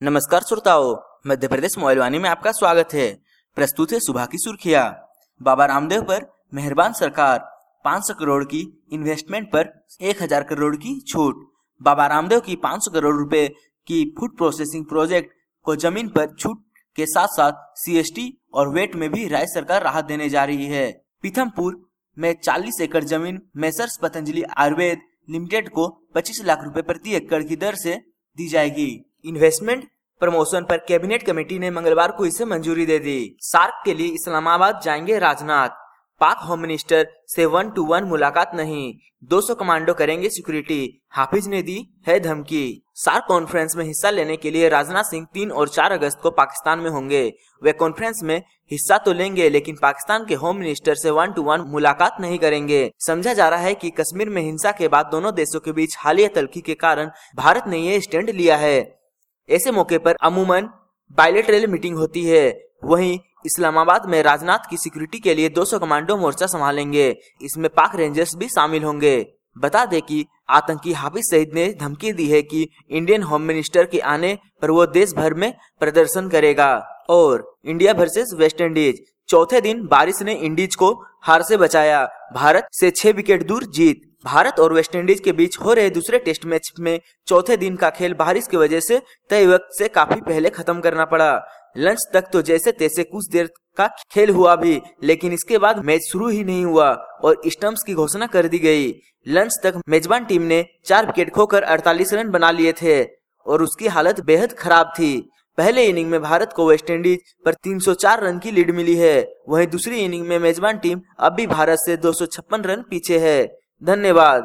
नमस्कार श्रोताओं, मध्य प्रदेश मोबाइल वाणी में आपका स्वागत है। प्रस्तुत है सुबह की सुर्खियां। बाबा रामदेव पर मेहरबान सरकार, 500 करोड़ की इन्वेस्टमेंट पर 1000 करोड़ की छूट। बाबा रामदेव की 500 करोड़ रुपए की फूड प्रोसेसिंग प्रोजेक्ट को जमीन पर छूट के साथ साथ CST और वेट में भी राज्य सरकार राहत देने जा रही है। पीथमपुर में 40 एकड़ जमीन मेसर्स पतंजलि आयुर्वेद लिमिटेड को 25 लाख रुपए प्रति एकड़ की दर से दी जाएगी। इन्वेस्टमेंट प्रमोशन पर कैबिनेट कमेटी ने मंगलवार को इसे मंजूरी दे दी। सार्क के लिए इस्लामाबाद जाएंगे राजनाथ। पाक होम मिनिस्टर से 1-to-1 मुलाकात नहीं, 200 कमांडो करेंगे सिक्योरिटी, हाफिज ने दी है धमकी। सार्क कॉन्फ्रेंस में हिस्सा लेने के लिए राजनाथ सिंह 3 और 4 अगस्त को पाकिस्तान में होंगे। वे कॉन्फ्रेंस में हिस्सा तो लेंगे लेकिन पाकिस्तान के होम मिनिस्टर से 1-to-1 मुलाकात नहीं करेंगे। समझा जा रहा है कि कश्मीर में हिंसा के बाद दोनों देशों के बीच हालिया तल्खी के कारण भारत ने ये स्टैंड लिया है। ऐसे मौके पर अमूमन बायलैटरल मीटिंग होती है। वहीं इस्लामाबाद में राजनाथ की सिक्योरिटी के लिए 200 कमांडो मोर्चा संभालेंगे। इसमें पाक रेंजर्स भी शामिल होंगे। बता दें कि आतंकी हाफिज सईद ने धमकी दी है कि इंडियन होम मिनिस्टर के आने पर वो देश भर में प्रदर्शन करेगा। और इंडिया वर्सेस वेस्ट इंडीज, चौथे दिन बारिश ने इंडीज को हार से बचाया। भारत से 6 विकेट दूर जीत। भारत और वेस्ट इंडीज के बीच हो रहे दूसरे टेस्ट मैच में चौथे दिन का खेल बारिश की वजह से तय वक्त से काफी पहले खत्म करना पड़ा। लंच तक तो जैसे तैसे कुछ देर का खेल हुआ भी, लेकिन इसके बाद मैच शुरू ही नहीं हुआ और स्टंप्स की घोषणा कर दी गई। लंच तक मेजबान टीम ने 4 विकेट खोकर 48 रन बना लिए थे और उसकी हालत बेहद खराब थी। पहले इनिंग में भारत को वेस्ट इंडीज पर 304 रन की लीड मिली है। वहीं दूसरी इनिंग में मेजबान टीम अब भी भारत से 256 रन पीछे है। धन्यवाद।